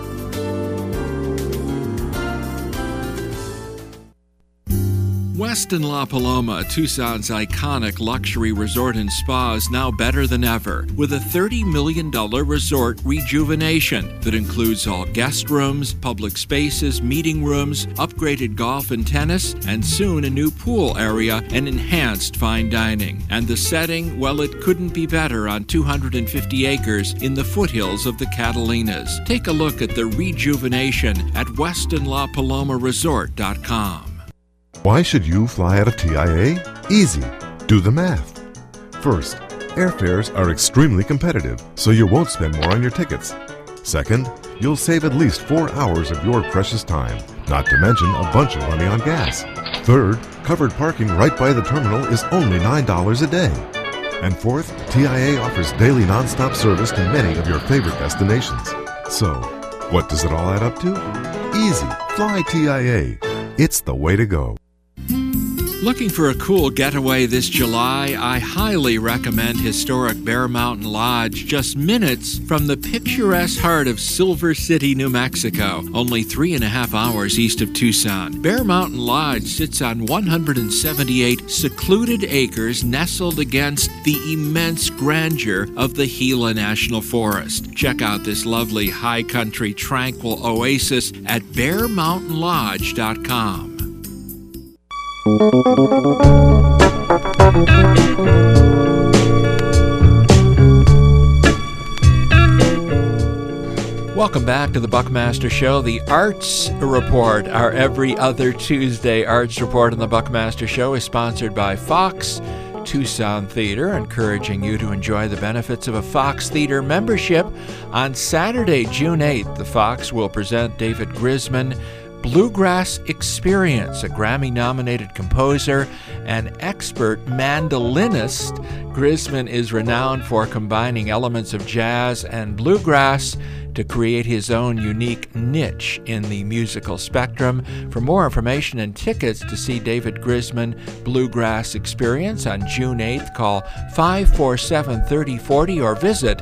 Westin La Paloma, Tucson's iconic luxury resort and spa, is now better than ever with a $30 million resort rejuvenation that includes all guest rooms, public spaces, meeting rooms, upgraded golf and tennis, and soon a new pool area and enhanced fine dining. And the setting, well, it couldn't be better on 250 acres in the foothills of the Catalinas. Take a look at the rejuvenation at WestinLaPalomaResort.com. Why should you fly out of TIA? Easy. Do the math. First, airfares are extremely competitive, so you won't spend more on your tickets. Second, you'll save at least 4 hours of your precious time, not to mention a bunch of money on gas. Third, covered parking right by the terminal is only $9 a day. And fourth, TIA offers daily nonstop service to many of your favorite destinations. So, what does it all add up to? Easy. Fly TIA. It's the way to go. Looking for a cool getaway this July? I highly recommend historic Bear Mountain Lodge, just minutes from the picturesque heart of Silver City, New Mexico, only 3.5 hours east of Tucson. Bear Mountain Lodge sits on 178 secluded acres nestled against the immense grandeur of the Gila National Forest. Check out this lovely high country tranquil oasis at bearmountainlodge.com. Welcome back to the Buckmaster Show, the Arts Report. Our every other Tuesday Arts Report on the Buckmaster Show is sponsored by Fox Tucson Theater, encouraging you to enjoy the benefits of a Fox Theater membership. On Saturday, June 8th, the Fox will present David Grisman Bluegrass Experience, a Grammy-nominated composer and expert mandolinist. Grisman is renowned for combining elements of jazz and bluegrass to create his own unique niche in the musical spectrum. For more information and tickets to see David Grisman Bluegrass Experience on June 8th, call 547-3040 or visit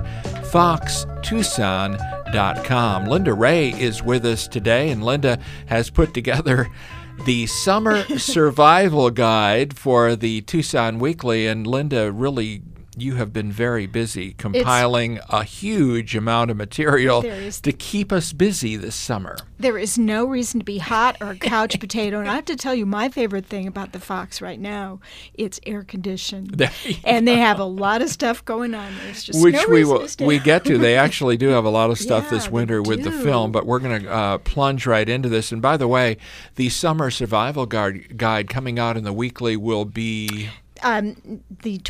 foxtucson.com. Linda Ray is with us today, and Linda has put together the Summer Survival Guide for the Tucson Weekly. And Linda, really, you have been very busy compiling a huge amount of material to keep us busy this summer. There is no reason to be hot or a couch potato. And I have to tell you, my favorite thing about the Fox right now, it's air conditioned. And they have a lot of stuff going on. There's just Which no we reason will to stay we get to. They actually do have a lot of stuff Yeah, this winter with the film, but we're going to plunge right into this. And by the way, the Summer Survival Guide coming out in the Weekly will be... the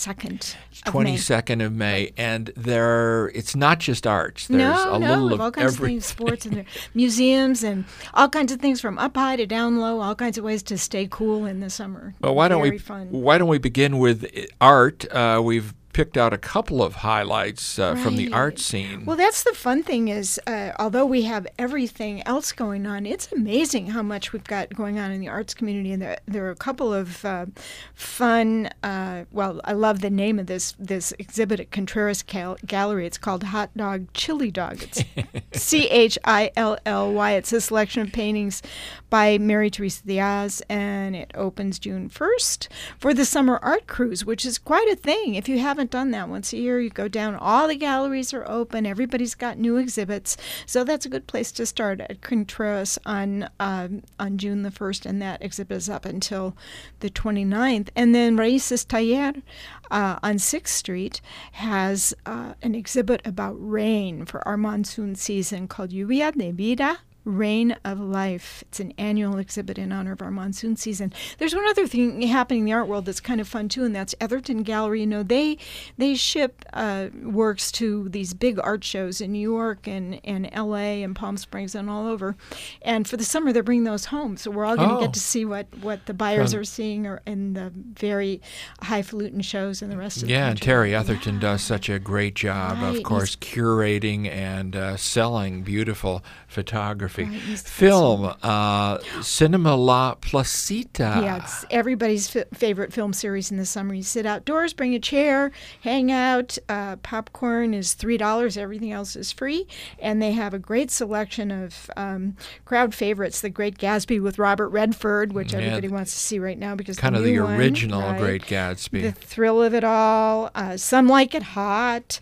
22nd of May, and it's not just arts. There's no, a little of all kinds of things, sports and museums and all kinds of things from up high to down low, all kinds of ways to stay cool in the summer. Well, why don't we begin with art? We've picked out a couple of highlights from the art scene. Well, that's the fun thing is, although we have everything else going on, it's amazing how much we've got going on in the arts community. And there are a couple of fun, well, I love the name of this exhibit at Contreras Gallery. It's called Hot Dog Chili Dog. It's CHILLY. It's a selection of paintings by Mary Teresa Diaz, and it opens June 1st for the Summer Art Cruise, which is quite a thing. If you haven't done that once a year, you go down, all the galleries are open, everybody's got new exhibits, so that's a good place to start at Contreras on June the 1st, and that exhibit is up until the 29th. And then Raíces Taller on 6th Street has an exhibit about rain for our monsoon season called Lluvia de Vida, Rain of Life. It's an annual exhibit in honor of our monsoon season. There's one other thing happening in the art world that's kind of fun too, and that's Etherton Gallery. You know, they ship works to these big art shows in New York and LA and Palm Springs and all over. And for the summer, they're bringing those home. So we're all going to get to see what the buyers are seeing in the very highfalutin shows and the rest of the country. And Terry Etherton does such a great job, of course, curating and selling beautiful photography. Film, Cinema La Placita. Yeah, it's everybody's favorite film series in the summer. You sit outdoors, bring a chair, hang out. Popcorn is $3. Everything else is free. And they have a great selection of crowd favorites. The Great Gatsby with Robert Redford, which everybody wants to see right now because kind of the the original Great Gatsby. The Thrill of It All. Some Like It Hot,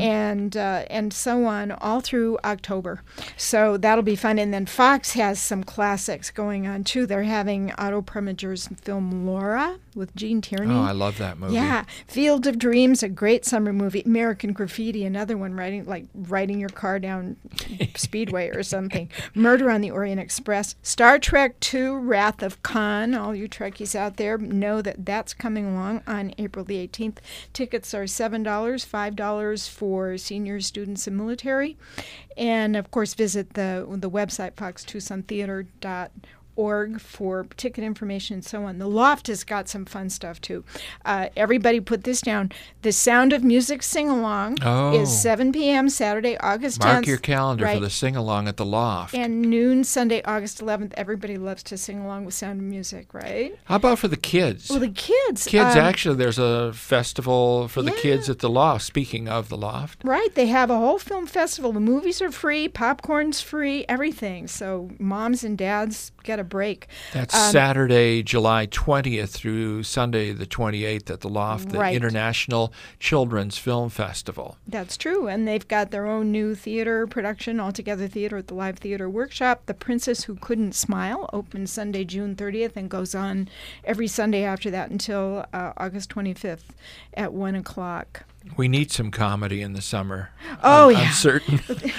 and so on, all through October. So that'll be fun. And then Fox has some classics going on, too. They're having Otto Preminger's film Laura with Gene Tierney. Oh, I love that movie. Yeah. Field of Dreams, a great summer movie. American Graffiti, another one, riding your car down Speedway or something. Murder on the Orient Express. Star Trek II, Wrath of Khan. All you Trekkies out there know that that's coming along on April the 18th. Tickets are $7, $5 for seniors, students, and military. And, of course, visit the website, foxtucsontheater.org for ticket information and so on. The Loft has got some fun stuff, too. Everybody put this down. The Sound of Music Sing-Along is 7 p.m. Saturday, August 10th. Mark your calendar for the sing-along at the Loft. And noon Sunday, August 11th. Everybody loves to sing along with Sound of Music, right? How about for the kids? Well, the kids. Actually, there's a festival for the kids at the Loft, speaking of the Loft. Right. They have a whole film festival. The movies are free. Popcorn's free. Everything. So moms and dads get a break. That's Saturday, July 20th through Sunday the 28th at the Loft, the International Children's Film Festival. That's true. And they've got their own new theater production, Altogether Theater at the Live Theater Workshop. The Princess Who Couldn't Smile opens Sunday, June 30th and goes on every Sunday after that until August 25th at 1 o'clock. We need some comedy in the summer. On certain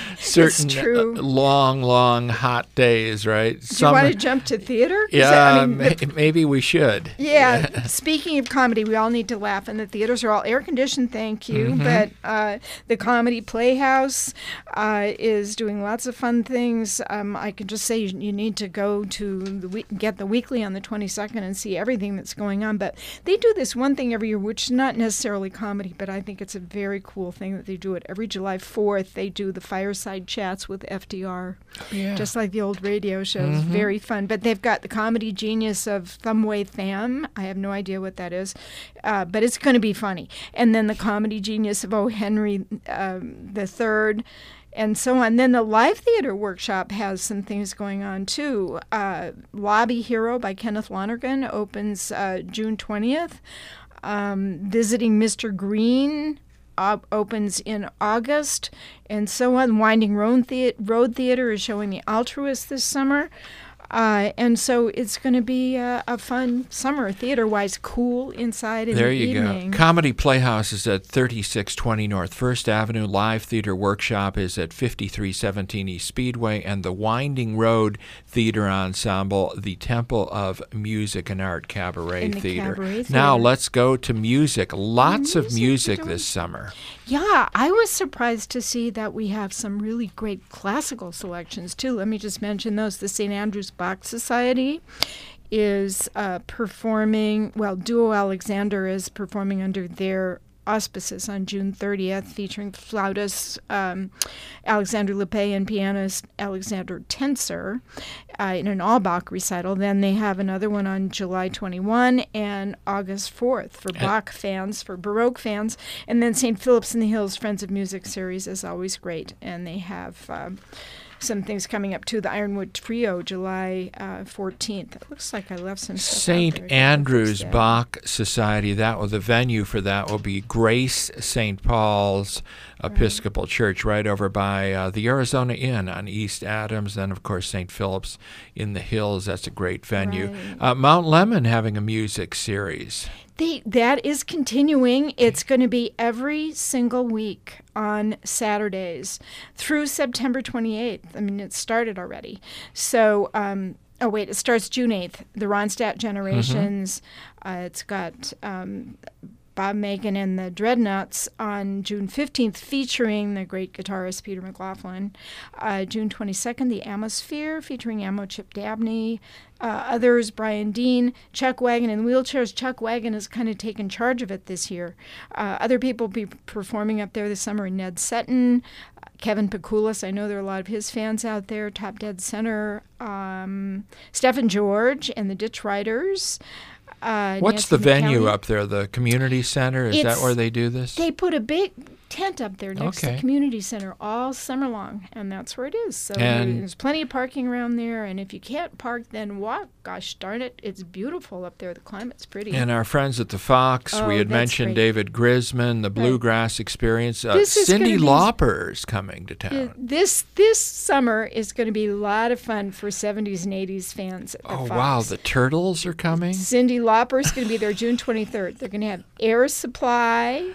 long, hot days, right? Do you want to jump to theater? Yeah, maybe we should. Yeah. Speaking of comedy, we all need to laugh, and the theaters are all air-conditioned, thank you. But the Comedy Playhouse is doing lots of fun things. I can just say you need to go to get the weekly on the 22nd and see everything that's going on. But they do this one thing every year, which is not necessarily comedy, but I think think it's a very cool thing that they do it. Every July 4th, they do the fireside chats with FDR, just like the old radio shows. Very fun. But they've got the comedy genius of Thumbway Tham. I have no idea what that is, but it's going to be funny. And then the comedy genius of O. Henry III, and so on. Then the Live Theater Workshop has some things going on, too. Lobby Hero by Kenneth Lonergan opens June 20th. Visiting Mr. Green opens in August, and so on. Winding Road Theater is showing The Altruist this summer. And so it's going to be a fun summer, theater-wise, cool inside in the evening. There you go. Comedy Playhouse is at 3620 North 1st Avenue. Live Theater Workshop is at 5317 East Speedway. And the Winding Road Theater Ensemble, the Temple of Music and Art Cabaret Theater. Now let's go to music. Lots of music this summer. Yeah, I was surprised to see that we have some really great classical selections, too. Let me just mention those. The St. Andrew's Bach Society is performing, Duo Alexander is performing under their auspices on June 30th, featuring flautist Alexander Lepay and pianist Alexander Tenser in an all-Bach recital. Then they have another one on July 21 and August 4th for Bach fans, for Baroque fans. And then St. Philip's in the Hills Friends of Music series is always great. And they have some things coming up, too. The Ironwood Trio, July 14th. It looks like I left some stuff St. out there. Andrew's Bach Society, the venue for that will be Grace St. Paul's Episcopal Church right over by the Arizona Inn on East Adams. Then, of course, St. Philip's in the Hills. That's a great venue. Mount Lemmon having a music series. That is continuing. It's going to be every single week on Saturdays through September 28th. I mean, it started already. So, it starts June 8th. The Ronstadt Generations. It's got Bob Megan and the Dreadnoughts on June 15th, featuring the great guitarist Peter McLaughlin. June 22nd, the Atmosphere, featuring Amo Chip Dabney. Others, Brian Dean, Chuck Wagon in wheelchairs. Chuck Wagon has kind of taken charge of it this year. Other people will be performing up there this summer. Ned Sutton, Kevin Pekulis, I know there are a lot of his fans out there. Top Dead Center, Stephen George and the Ditch Riders. What's Nancy the venue McKelly. up there? The community center? Is that where they do this? They put a big tent up there next to the community center all summer long, and that's where it is. So there's plenty of parking around there, and if you can't park, then walk. Gosh darn it, it's beautiful up there. The climate's pretty. And our friends at the Fox, we had mentioned David Grisman, the Bluegrass Experience. Cyndi Lauper's coming to town. This summer is going to be a lot of fun for 70s and 80s fans at the Fox. Wow, the Turtles are coming? Cyndi Lauper's going to be there June 23rd. They're going to have Air Supply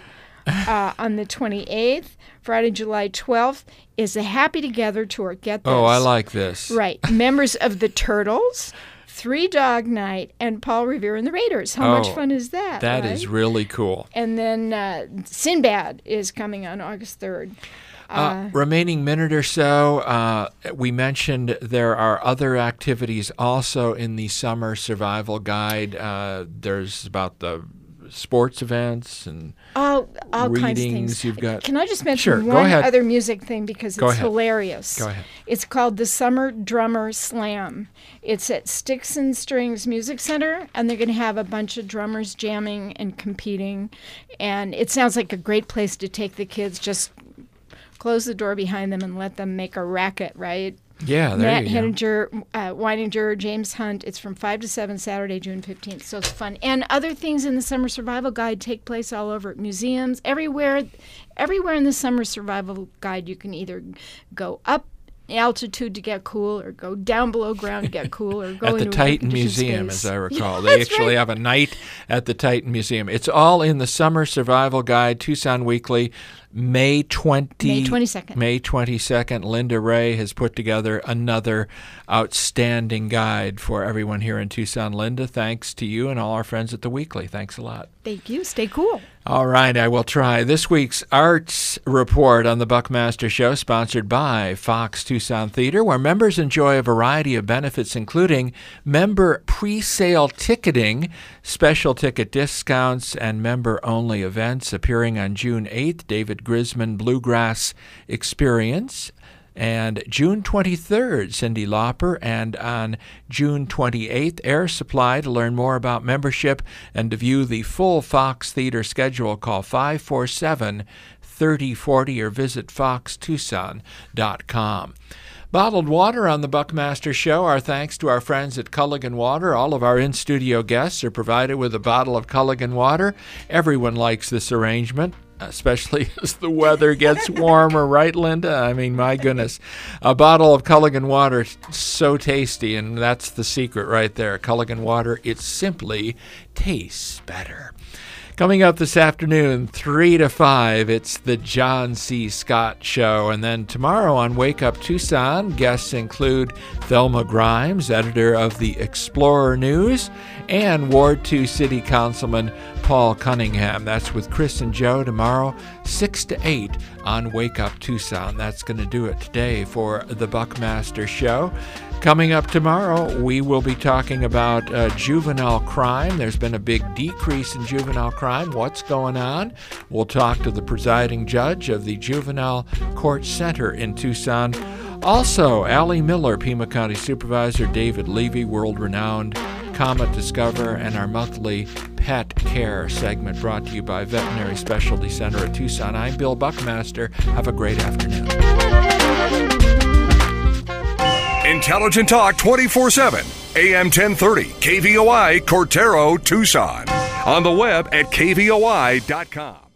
on the 28th. Friday, July 12th is a Happy Together tour. Get this. Oh, I like this. Right. Members of the Turtles, Three Dog Night, and Paul Revere and the Raiders. How much fun is that? That is really cool. And then Sinbad is coming on August 3rd. Remaining minute or so, we mentioned there are other activities also in the Summer Survival Guide. There's about the sports events and all readings. Kinds of things. You've got. Can I just mention one other music thing because it's hilarious? Go ahead. It's called the Summer Drummer Slam. It's at Sticks and Strings Music Center, and they're going to have a bunch of drummers jamming and competing. And it sounds like a great place to take the kids. Just close the door behind them and let them make a racket, right? Yeah, there you go. Matt Henninger, Weininger, James Hunt. It's from 5 to 7 Saturday, June 15th. So it's fun. And other things in the Summer Survival Guide take place all over at museums. Everywhere in the Summer Survival Guide, you can either go up altitude to get cool or go down below ground to get cool or go at into the Titan Museum, space. as I recall. Yeah, they actually have a night at the Titan Museum. It's all in the Summer Survival Guide, Tucson Weekly. May 22nd. May 22nd. Linda Ray has put together another outstanding guide for everyone here in Tucson. Linda, thanks to you and all our friends at the Weekly. Thanks a lot. Thank you. Stay cool. All right, I will try. This week's Arts Report on the Buckmaster Show, sponsored by Fox Tucson Theater, where members enjoy a variety of benefits, including member pre-sale ticketing, special ticket discounts, and member-only events. Appearing on June 8th, David Grisman Bluegrass Experience, and June 23rd, Cyndi Lauper, and on June 28th, Air Supply. To learn more about membership and to view the full Fox Theater schedule, call 547-3040 or visit foxtucson.com. Bottled water on the Buckmaster Show. Our thanks to our friends at Culligan Water. All of our in-studio guests are provided with a bottle of Culligan Water. Everyone likes this arrangement, especially as the weather gets warmer, right, Linda? I mean, my goodness. A bottle of Culligan Water, so tasty, and that's the secret right there. Culligan Water, it simply tastes better. Coming up this afternoon, 3 to 5, it's the John C. Scott Show. And then tomorrow on Wake Up Tucson, guests include Thelma Grimes, editor of the Explorer News, and Ward 2 City Councilman Paul Cunningham. That's with Chris and Joe tomorrow, 6 to 8 on Wake Up Tucson. That's going to do it today for the Buckmaster Show. Coming up tomorrow, we will be talking about juvenile crime. There's been a big decrease in juvenile crime. What's going on? We'll talk to the presiding judge of the Juvenile Court Center in Tucson. Also, Allie Miller, Pima County Supervisor, David Levy, world-renowned Comet Discoverer, and our monthly Pet Care segment brought to you by Veterinary Specialty Center at Tucson. I'm Bill Buckmaster. Have a great afternoon. Intelligent Talk 24/7, AM 1030, KVOI, Cortero, Tucson. On the web at kvoi.com.